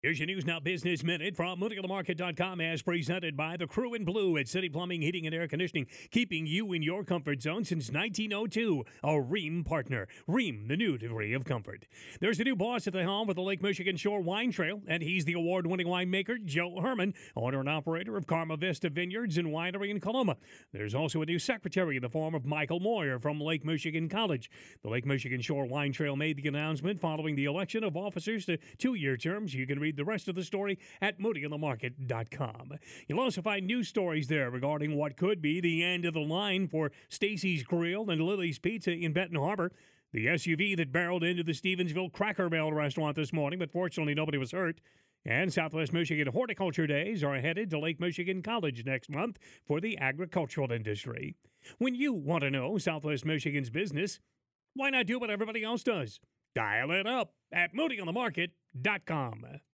Here's your News Now Business Minute from MooneyOnTheMarket.com as presented by the Crew in Blue at City Plumbing, Heating, and Air Conditioning, keeping you in your comfort zone since 1902. A Rheem partner. Rheem, the new degree of comfort. There's a new boss at the helm with the Lake Michigan Shore Wine Trail, and he's the award-winning winemaker, Joe Herman, owner and operator of Karma Vista Vineyards and Winery in Coloma. There's also a new secretary in the form of Michael Moyer from Lake Michigan College. The Lake Michigan Shore Wine Trail made the announcement following the election of officers to two-year terms. You can read the rest of the story at MooneyOnTheMarket.com. You'll also find news stories there regarding what could be the end of the line for Stacy's Grill and Lily's Pizza in Benton Harbor. The SUV that barreled into the Stevensville Cracker Barrel restaurant this morning, but fortunately nobody was hurt. And Southwest Michigan Horticulture Days are headed to Lake Michigan College next month for the agricultural industry. When you want to know Southwest Michigan's business, why not do what everybody else does? Dial it up at MooneyOnTheMarket.com.